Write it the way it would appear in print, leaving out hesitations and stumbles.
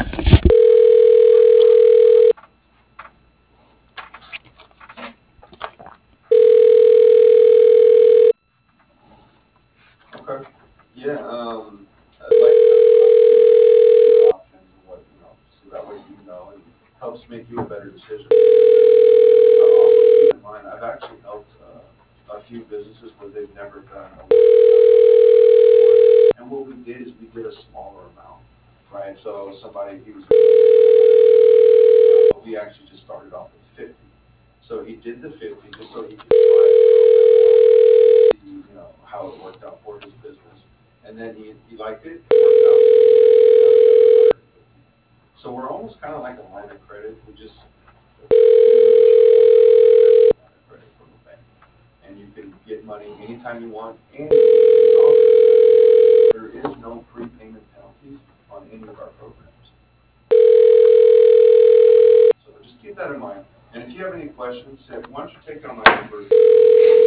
Okay. Yeah, I'd like to your options and what, so that way and helps make you a better decision. Also keep in mind, I've actually helped a few businesses where they've never done a and what we did is we did a smaller amount, right? So somebody, he was, but we actually just started off with 50. So he did the 50 just so he could try the program, see, how it worked out for his business. And then he liked it, it worked out. So we're almost kind of like a line of credit. We just line of credit from a bank, and you can get money anytime you want. And there is no prepayment penalties on any of our programs. So just keep that in mind. And if you have any questions, why don't you take down my number?